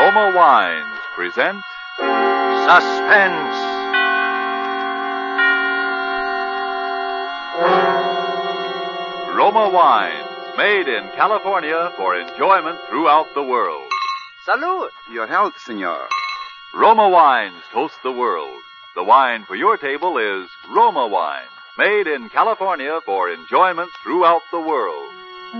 Roma Wines present Suspense. Roma Wines, made in California for enjoyment throughout the world. Salud. Your health, senor. Roma Wines toast the world. The wine for your table is Roma Wine, made in California for enjoyment throughout the world.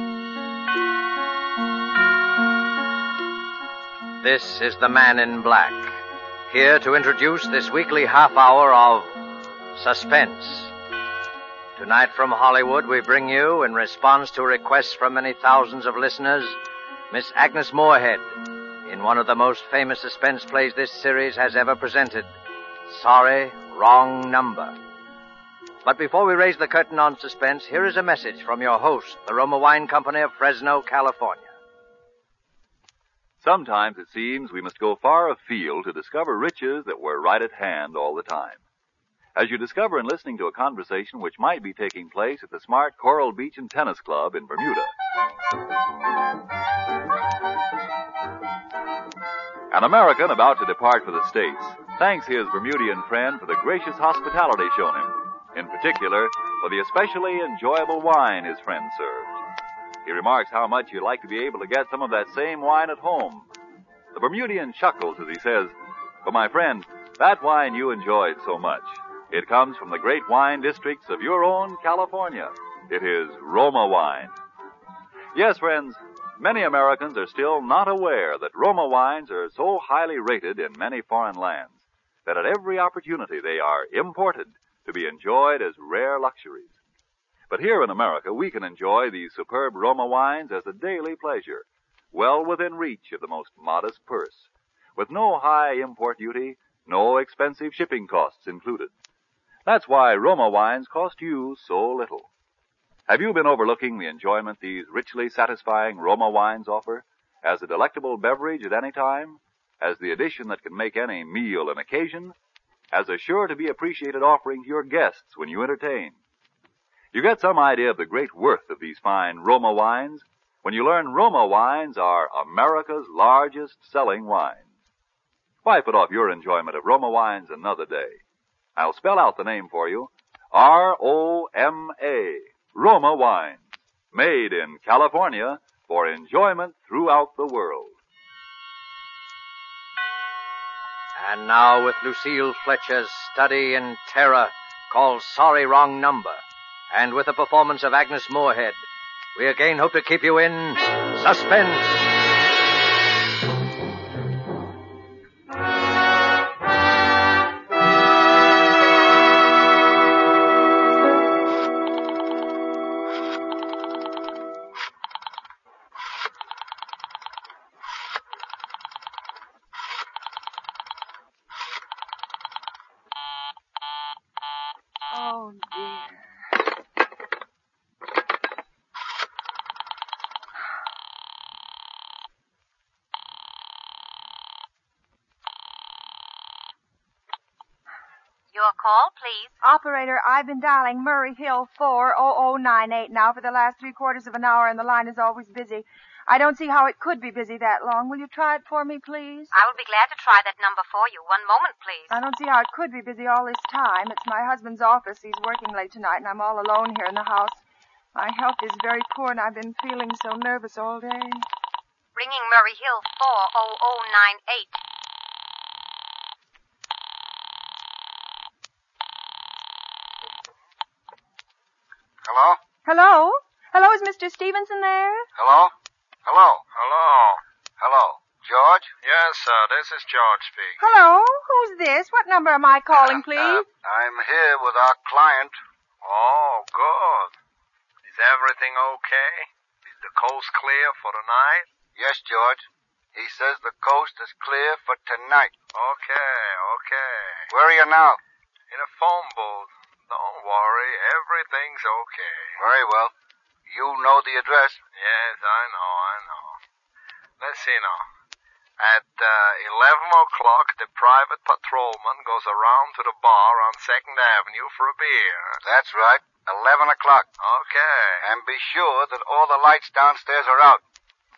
This is the Man in Black, here to introduce this weekly half hour of Suspense. Tonight from Hollywood, we bring you, in response to requests from many thousands of listeners, Miss Agnes Moorehead, in one of the most famous suspense plays this series has ever presented, Sorry, Wrong Number. But before we raise the curtain on suspense, here is a message from your host, the Roma Wine Company of Fresno, California. Sometimes it seems we must go far afield to discover riches that were right at hand all the time. As you discover in listening to a conversation which might be taking place at the smart Coral Beach and Tennis Club in Bermuda. An American about to depart for the States thanks his Bermudian friend for the gracious hospitality shown him, in particular for the especially enjoyable wine his friend served. He remarks how much he'd like to be able to get some of that same wine at home. The Bermudian chuckles as he says, "But my friend, that wine you enjoyed so much, it comes from the great wine districts of your own California. It is Roma wine." Yes, friends, many Americans are still not aware that Roma wines are so highly rated in many foreign lands that at every opportunity they are imported to be enjoyed as rare luxuries. But here in America, we can enjoy these superb Roma wines as a daily pleasure, well within reach of the most modest purse, with no high import duty, no expensive shipping costs included. That's why Roma wines cost you so little. Have you been overlooking the enjoyment these richly satisfying Roma wines offer, as a delectable beverage at any time, as the addition that can make any meal an occasion, as a sure-to-be appreciated offering to your guests when you entertain? You get some idea of the great worth of these fine Roma wines when you learn Roma wines are America's largest selling wines. Why put off your enjoyment of Roma wines another day? I'll spell out the name for you. R-O-M-A, Roma wines, made in California for enjoyment throughout the world. And now with Lucille Fletcher's study in terror called Sorry, Wrong Number, and with the performance of Agnes Moorehead, we again hope to keep you in suspense. Oh, dear. Your call, please. Operator, I've been dialing Murray Hill 40098 now for the last 3/4 of an hour, and the line is always busy. I don't see how it could be busy that long. Will you try it for me, please? I will be glad to try that number for you. One moment, please. I don't see how it could be busy all this time. It's my husband's office. He's working late tonight, and I'm all alone here in the house. My health is very poor, and I've been feeling so nervous all day. Ringing Murray Hill 40098. Hello? Hello? Hello, is Mr. Stevenson there? Hello? Hello? George? Yes, sir. This is George speaking. Hello? Who's this? What number am I calling, please? I'm here with our client. Oh, good. Is everything okay? Is the coast clear for tonight? Yes, George. He says the coast is clear for tonight. Okay. Where are you now? In a phone booth. Don't worry. Everything's okay. Very well. You know the address. Yes, I know. Let's see now. At 11 o'clock, the private patrolman goes around to the bar on 2nd Avenue for a beer. That's right. 11 o'clock. Okay. And be sure that all the lights downstairs are out.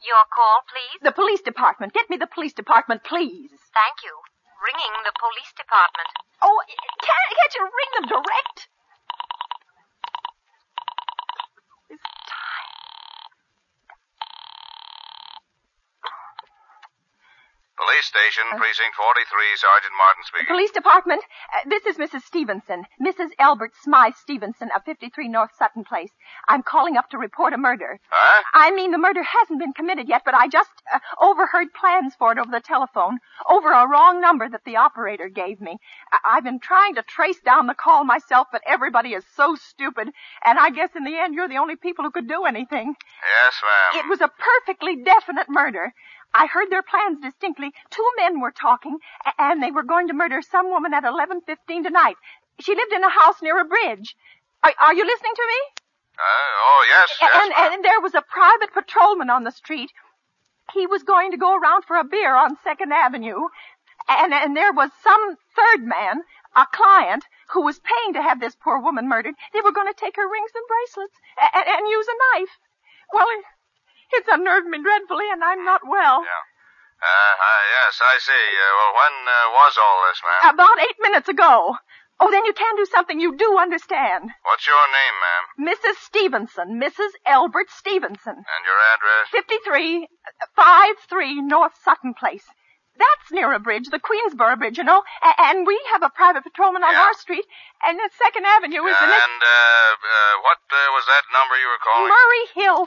Your call, please? The police department. Get me the police department, please. Thank you. Ringing the police department. Oh, can't you ring them direct? This time. Police station, precinct 43, Sergeant Martin speaking. Police department, this is Mrs. Stevenson. Mrs. Albert Smythe Stevenson of 53 North Sutton Place. I'm calling up to report a murder. Huh? I mean, the murder hasn't been committed yet, but I just overheard plans for it over the telephone, over a wrong number that the operator gave me. I've been trying to trace down the call myself, but everybody is so stupid, and I guess in the end you're the only people who could do anything. Yes, ma'am. It was a perfectly definite murder. I heard their plans distinctly. 2 men were talking, and they were going to murder some woman at 11:15 tonight. She lived in a house near a bridge. Are you listening to me? Yes. And there was a private patrolman on the street. He was going to go around for a beer on 2nd Avenue. And there was some third man, a client, who was paying to have this poor woman murdered. They were going to take her rings and bracelets and use a knife. Well, it's unnerved me dreadfully, and I'm not well. Yeah. Yes, I see. Well, when was all this, ma'am? About 8 minutes ago. Oh, then you can do something. You do understand. What's your name, ma'am? Mrs. Stevenson. Mrs. Albert Stevenson. And your address? 53 North Sutton Place. That's near a bridge, the Queensboro Bridge, you know. And we have a private patrolman on our street, and the 2nd Avenue is the next... And, what was that number you were calling? Murray Hill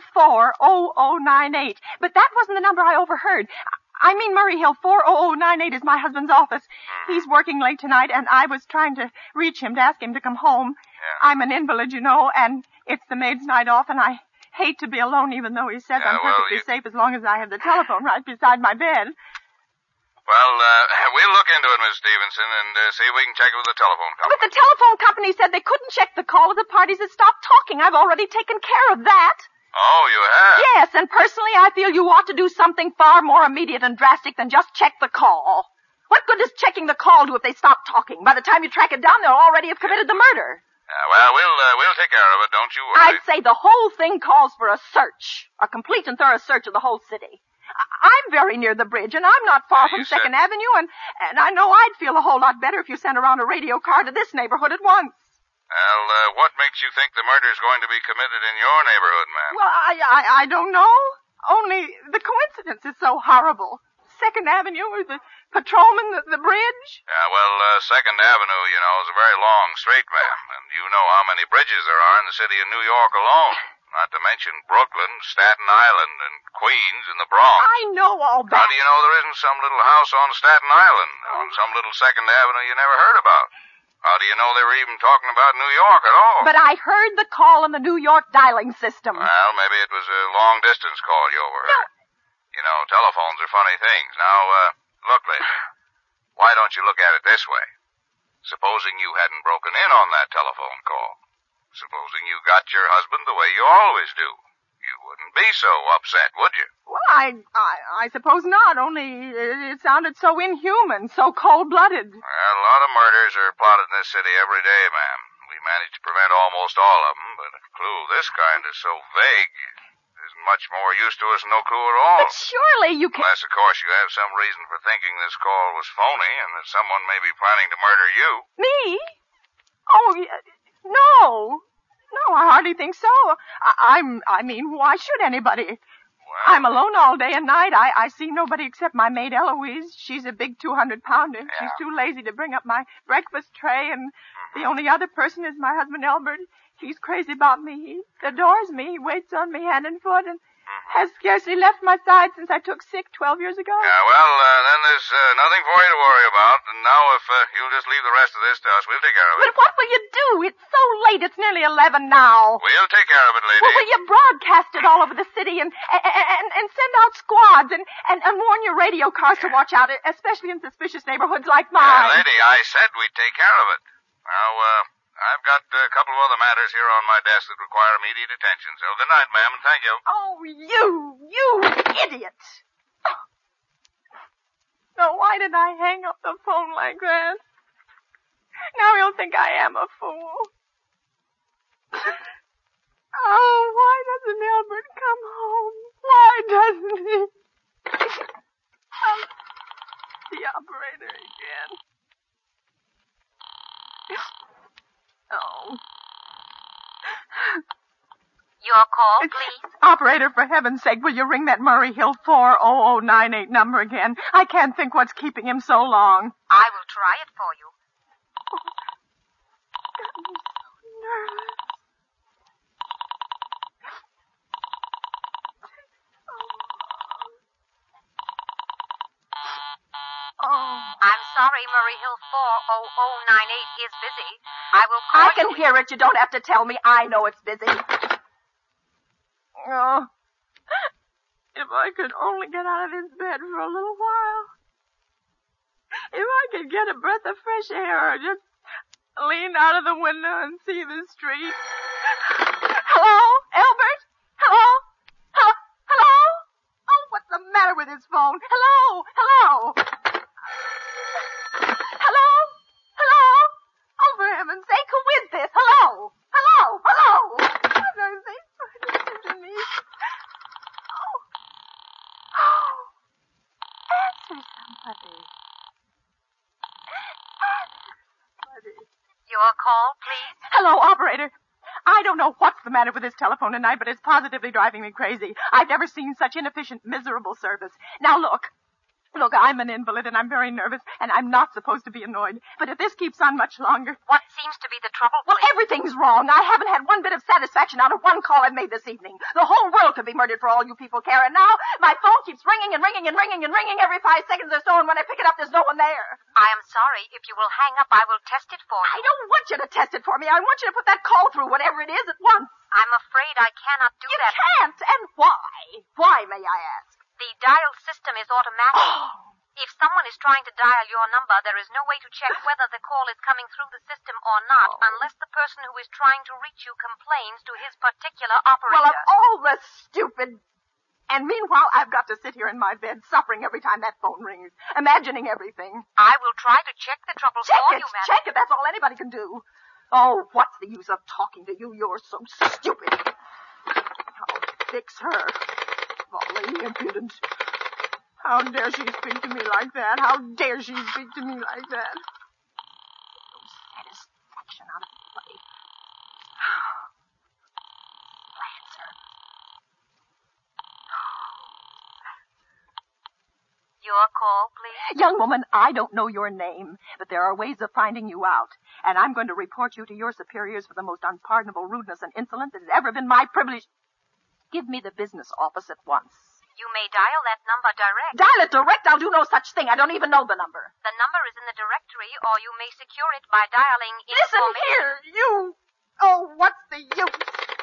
40098. But that wasn't the number I overheard. I mean, Murray Hill 40098 is my husband's office. He's working late tonight, and I was trying to reach him to ask him to come home. Yeah. I'm an invalid, you know, and it's the maid's night off, and I hate to be alone, even though he says I'm perfectly safe as long as I have the telephone right beside my bed. Well, we'll look into it, Miss Stevenson, and see if we can check it with the telephone company. But the telephone company said they couldn't check the call if the parties had stopped talking. I've already taken care of that. Oh, you have? Yes, and personally I feel you ought to do something far more immediate and drastic than just check the call. What good does checking the call do if they stop talking? By the time you track it down, they'll already have committed the murder. Well, we'll take care of it, don't you worry. I'd say the whole thing calls for a search. A complete and thorough search of the whole city. I'm very near the bridge, and I'm not far from 2nd Avenue, and I know I'd feel a whole lot better if you sent around a radio car to this neighborhood at once. Well, what makes you think the murder's going to be committed in your neighborhood, ma'am? Well, I don't know. Only the coincidence is so horrible. 2nd Avenue is the patrolman, the bridge. Yeah, well, 2nd Avenue, you know, is a very long street, ma'am, and you know how many bridges there are in the city of New York alone. Not to mention Brooklyn, Staten Island, and Queens, and the Bronx. I know all that. How do you know there isn't some little house on Staten Island, on some little 2nd Avenue you never heard about? How do you know they were even talking about New York at all? But I heard the call on the New York dialing system. Well, maybe it was a long-distance call you overheard. No. You know, telephones are funny things. Now, look, lady, why don't you look at it this way? Supposing you hadn't broken in on that telephone call. Supposing you got your husband the way you always do. You wouldn't be so upset, would you? Well, I suppose not, only it sounded so inhuman, so cold-blooded. Well, a lot of murders are plotted in this city every day, ma'am. We manage to prevent almost all of them, but a clue this kind is so vague, isn't much more use to us than no clue at all. But surely you can... Unless, of course, you have some reason for thinking this call was phony and that someone may be planning to murder you. Me? Oh, no. No, I hardly think so. I mean, why should anybody? Well, I'm alone all day and night. I see nobody except my maid Eloise. She's a big 200-pounder. Yeah. She's too lazy to bring up my breakfast tray, and the only other person is my husband Albert. He's crazy about me. He adores me. He waits on me hand and foot and has scarcely left my side since I took sick 12 years ago. Yeah, well, then there's nothing for you to worry about. And now if you'll just leave the rest of this to us, we'll take care of it. But what will you do? It's so late. It's nearly 11 now. We'll take care of it, lady. Well, will you broadcast it all over the city and send out squads and warn your radio cars to watch out, especially in suspicious neighborhoods like mine? Yeah, lady, I said we'd take care of it. Now, I've got a couple of other matters here on my desk that require immediate attention. So good night, ma'am, and thank you. Oh, you idiot. No, why did I hang up the phone like that? Now he'll think I am a fool. Oh, why doesn't Albert come home? Why doesn't he? The operator again. Oh. Your call, please. Operator, for heaven's sake, will you ring that Murray Hill 40098 number again? I can't think what's keeping him so long. I will try it for you. I'm so nervous. Oh. I'm sorry, Murray Hill 40098 is busy. I will call you. I can hear it. You don't have to tell me. I know it's busy. Oh. If I could only get out of this bed for a little while. If I could get a breath of fresh air or just lean out of the window and see the street. Hello? Albert? Hello? Hello? Hello? Oh, what's the matter with his phone? Hello? Hello? Hello? Hello? Oh, for heaven's sake, who is this? Hello? Hello? Hello? For heaven's sake, listen to me. Oh. Oh. Answer somebody. Your call, please. Hello, operator. I don't know what's the matter with this telephone tonight, but it's positively driving me crazy. I've never seen such inefficient, miserable service. Now look, I'm an invalid and I'm very nervous and I'm not supposed to be annoyed. But if this keeps on much longer... What seems to be the trouble, Well, please? everything's wrong. I haven't had one bit of satisfaction out of one call I've made this evening. The whole world could be murdered for all you people care. And now my phone keeps ringing and ringing and ringing and ringing every 5 seconds or so. And when I pick it up, there's no one there. I am sorry. If you will hang up, I will test it for I you. don't want you to test it for me. I want you to put that call through, whatever it is, at once. I'm afraid I cannot do You that. can't. And why? Why, may I ask? The dial system is automatic. If someone is trying to dial your number, there is no way to check whether the call is coming through the system or not, unless the person who is trying to reach you complains to his particular operator. Well, of all the stupid... And meanwhile, I've got to sit here in my bed, suffering every time that phone rings, imagining everything. I will try to check the trouble for you, madam. Check it. That's all anybody can do. Oh, what's the use of talking to you? You're so stupid. I'll fix her. Volley impudent. How dare she speak to me like that? How dare she speak to me like that? No satisfaction out of the play. Lancer. Your call, please. Young woman, I don't know your name, but there are ways of finding you out. And I'm going to report you to your superiors for the most unpardonable rudeness and insolence that has ever been my privilege. Give me the business office at once. You may dial that number direct. Dial it direct? I'll do no such thing. I don't even know the number. The number is in the directory, or you may secure it by dialing Listen here, you... Oh, what's the use?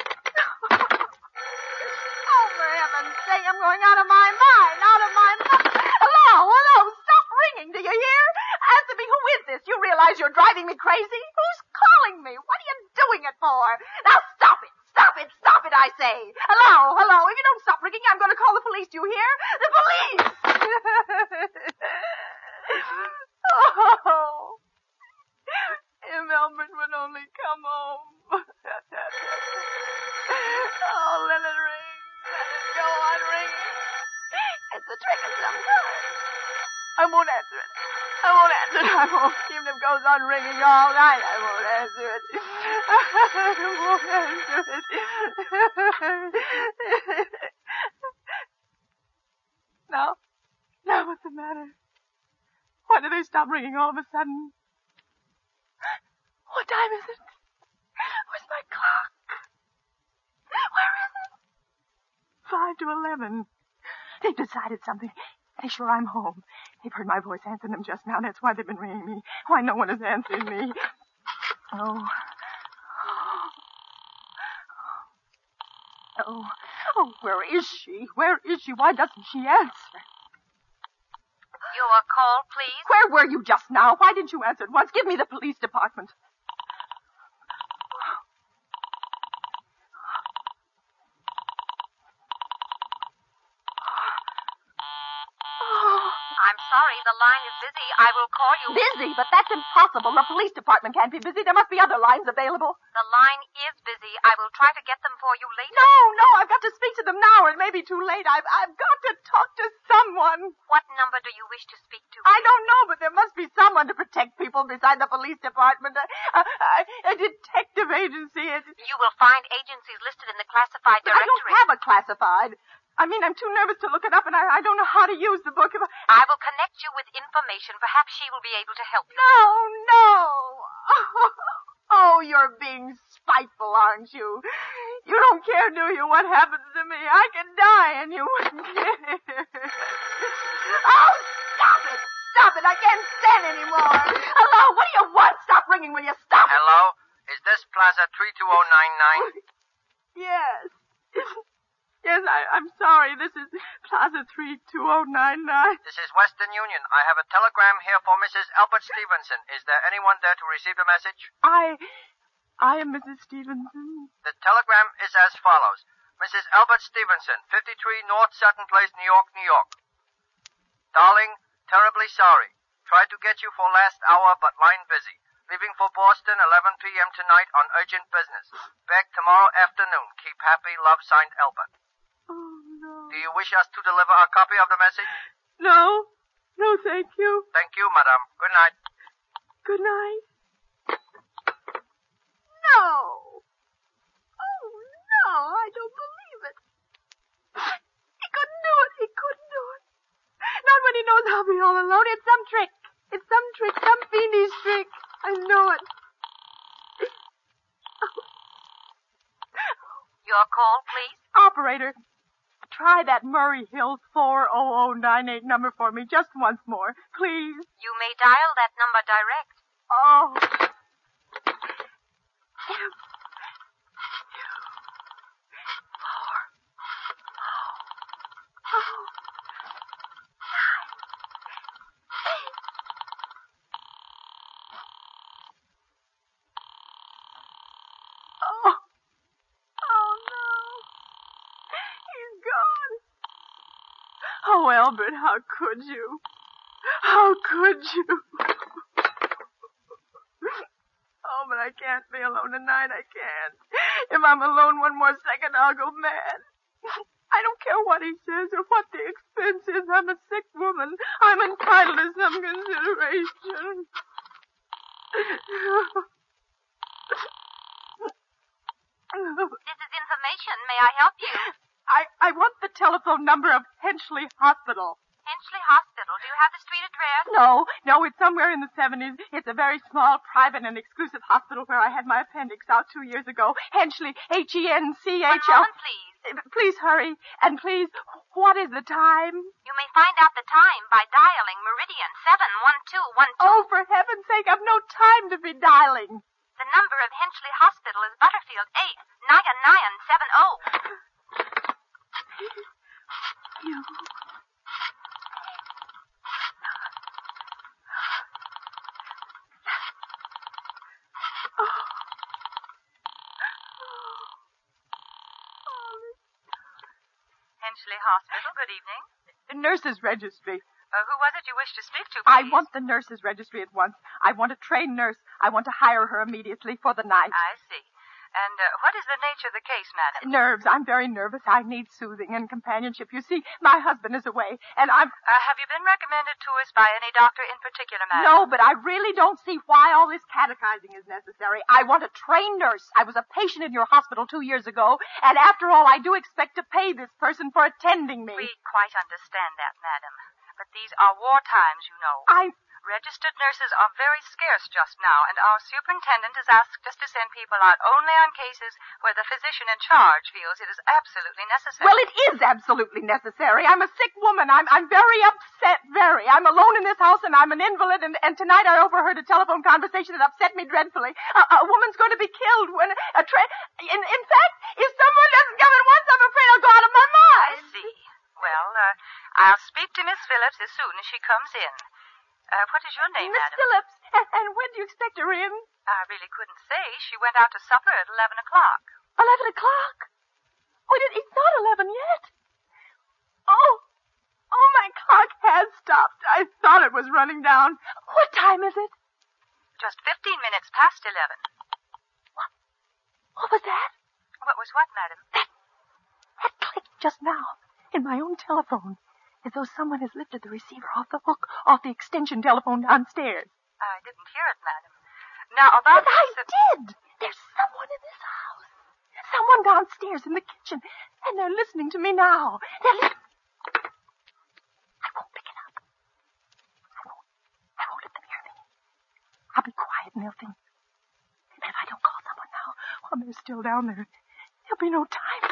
Oh, for heaven's sake, I'm going out of my mind, Hello, stop ringing, do you hear? Answer me, who is this? You realize you're driving me crazy? Who's calling me? What are you doing it for? Now stop it, I say. Hello, if you don't stop ringing, I'm going to call the police, do you hear? The police! Oh, if Albert would only come home. Oh, let it ring. Let it go on ringing. It's a trick of some kind. I won't answer it. Even if it goes on ringing all night, I won't answer it. Now, what's the matter? Why do they stop ringing all of a sudden? What time is it? Where's my clock? Where is it? 5 to 11. They've decided something. They sure I'm home. They've heard my voice answering them just now. That's why they've been ringing me. Why no one has answered me. Oh, where is she? Why doesn't she answer? Your call, please. Where were you just now? Why didn't you answer at once? Give me the police department. I'm sorry. The line is busy. I will call you. Busy? But that's impossible. The police department can't be busy. There must be other lines available. The line is busy. I will try to get them for you later. No, I've got to speak to them now. It may be too late. I've got to talk to someone. What number do you wish to speak to? I don't know, but there must be someone to protect people beside the police department. A detective agency. You will find agencies listed in the classified But I directory. don't have a classified. I mean, I'm too nervous to look it up, and I don't know how to use the book. I will connect you with information. Perhaps she will be able to help you. No. Oh, you're being spiteful, aren't you? You don't care, do you, what happens to me? I can die, and you wouldn't care. Oh, stop it. I can't stand anymore. Hello, what do you want? Stop ringing, will you? Stop it. Hello? Is this Plaza 32099? Yes. Yes, I'm sorry. This is Plaza 32099. This is Western Union. I have a telegram here for Mrs. Albert Stevenson. Is there anyone there to receive the message? I am Mrs. Stevenson. The telegram is as follows. Mrs. Albert Stevenson, 53 North Sutton Place, New York, New York. Darling, terribly sorry. Tried to get you for last hour, but line busy. Leaving for Boston 11 p.m. tonight on urgent business. Back tomorrow afternoon. Keep happy. Love, signed Albert. Oh, no. Do you wish us to deliver a copy of the message? No, thank you. Thank you, madam. Good night. Good night. No. Oh, no, I don't believe it. He couldn't do it. Not when he knows I'll be all alone. It's some trick, some fiendish trick. I know it. Your call, please. Operator, try that Murray Hill 40098 number for me just once more, please. You may dial that number direct. Oh. Oh, Albert, how could you? How could you? Oh, but I can't be alone tonight. I can't. If I'm alone one more second, I'll go mad. I don't care what he says or what the expense is. I'm a sick woman. I'm entitled to some consideration. This is information. May I help you? I want the telephone number of Henchley Hospital. Henchley Hospital. Do you have the street address? No, it's somewhere in the 70s. It's a very small, private, and exclusive hospital where I had my appendix out 2 years ago. Henchley, Henchel. 1 moment, please. Please hurry. And please, what is the time? You may find out the time by dialing Meridian 71212. Oh, for heaven's sake, I've no time to be dialing. The number of Henchley Hospital is Butterfield 89970. You. Henchley Hospital, good evening. Nurses registry. Who was it you wished to speak to, please? I want the nurses registry at once. I want a trained nurse. I want to hire her immediately for the night. I see. And what is the nature of the case, madam? Nerves. I'm very nervous. I need soothing and companionship. You see, my husband is away, and I'm... have you been recommended to us by any doctor in particular, madam? No, but I really don't see why all this catechizing is necessary. I want a trained nurse. I was a patient in your hospital 2 years ago, and after all, I do expect to pay this person for attending me. We quite understand that, madam. But these are war times, you know. Registered nurses are very scarce just now, and our superintendent has asked us to send people out only on cases where the physician in charge feels it is absolutely necessary. Well, it is absolutely necessary. I'm a sick woman. I'm very upset, very. I'm alone in this house, and I'm an invalid, and tonight I overheard a telephone conversation that upset me dreadfully. A woman's going to be killed when In fact, if someone doesn't come at once, I'm afraid I'll go out of my mind. I see. Well, I'll speak to Miss Phillips as soon as she comes in. What is your name, Miss madam? Phillips. And when do you expect her in? I really couldn't say. She went out to supper at 11 o'clock. 11 o'clock? Oh, it's not 11 yet. Oh, my clock has stopped. I thought it was running down. What time is it? Just 15 minutes past 11. What was that? What was what, madam? That clicked just now in my own telephone, as though someone has lifted the receiver off the hook, off the extension telephone downstairs. I didn't hear it, madam. Now, about But I did. There's someone in this house. Someone downstairs in the kitchen, and they're listening to me now. I won't pick it up. I won't let them hear me. I'll be quiet, and they'll think. And if I don't call someone now, while they're still down there, there'll be no time.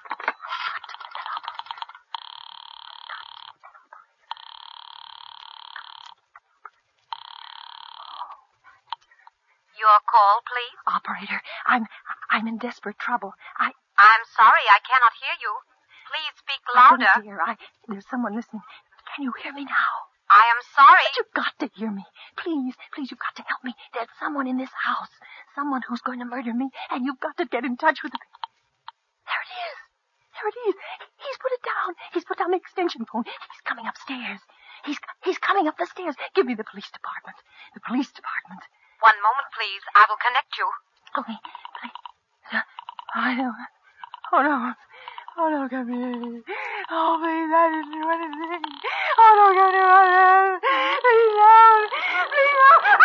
Your call, please. Operator, I'm in desperate trouble. I'm sorry, I cannot hear you. Please speak louder. Dear, there's someone listening. Can you hear me now? I am sorry. But you've got to hear me. Please, you've got to help me. There's someone in this house. Someone who's going to murder me, and you've got to get in touch with him. There it is. He's put it down. He's put down the extension phone. He's coming upstairs. He's coming up the stairs. Give me the police department. The police department. One moment, please. I will connect you. Okay, please. I don't. Oh, no. Oh, no, come here. Oh, please, I didn't do anything. Oh, no, come here. Please, no. Please, no.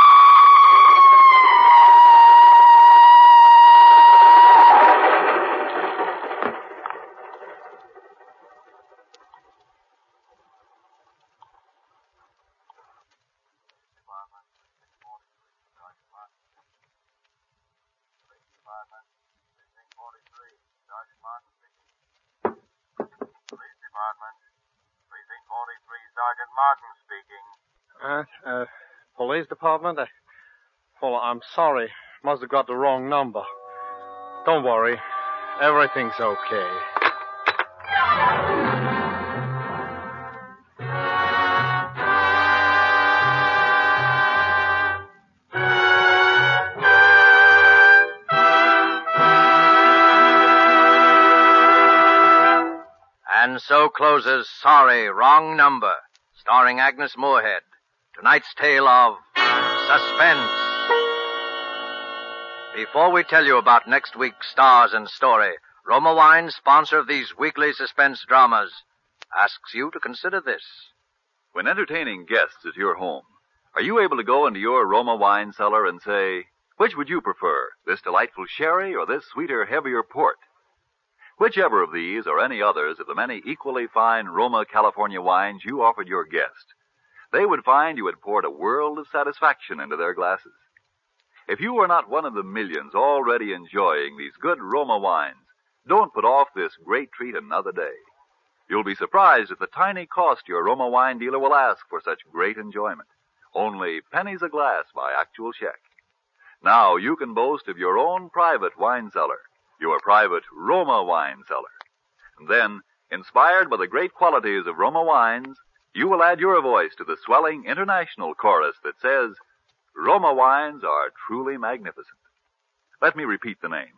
Sergeant Martin speaking. Police department? Well, I'm sorry. Must have got the wrong number. Don't worry. Everything's okay. And so closes Sorry, Wrong Number, starring Agnes Moorehead. Tonight's tale of suspense. Before we tell you about next week's stars and story, Roma Wine, sponsor of these weekly suspense dramas, asks you to consider this. When entertaining guests at your home, are you able to go into your Roma wine cellar and say, which would you prefer, this delightful sherry or this sweeter, heavier port? Whichever of these or any others of the many equally fine Roma California wines you offered your guest, they would find you had poured a world of satisfaction into their glasses. If you are not one of the millions already enjoying these good Roma wines, don't put off this great treat another day. You'll be surprised at the tiny cost your Roma wine dealer will ask for such great enjoyment. Only pennies a glass by actual check. Now you can boast of your own private wine cellar, your private Roma wine cellar. And then, inspired by the great qualities of Roma wines, you will add your voice to the swelling international chorus that says, Roma wines are truly magnificent. Let me repeat the name.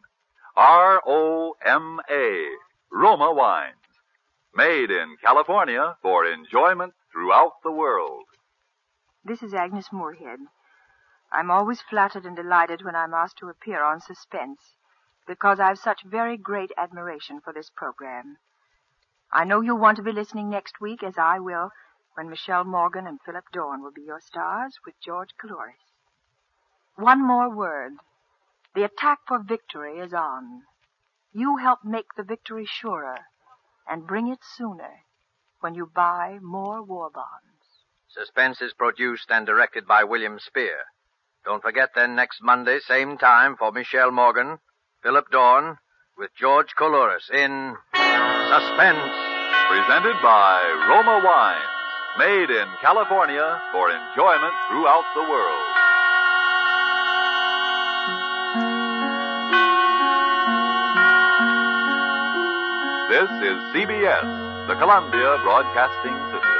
R-O-M-A, Roma wines. Made in California for enjoyment throughout the world. This is Agnes Moorehead. I'm always flattered and delighted when I'm asked to appear on Suspense, because I've such very great admiration for this program. I know you'll want to be listening next week, as I will, when Michelle Morgan and Philip Dorn will be your stars with George Coulouris. One more word. The attack for victory is on. You help make the victory surer and bring it sooner when you buy more war bonds. Suspense is produced and directed by William Spear. Don't forget then next Monday, same time, for Michelle Morgan, Philip Dorn, with George Coulouris in Suspense. Presented by Roma Wines. Made in California for enjoyment throughout the world. This is CBS, the Columbia Broadcasting System.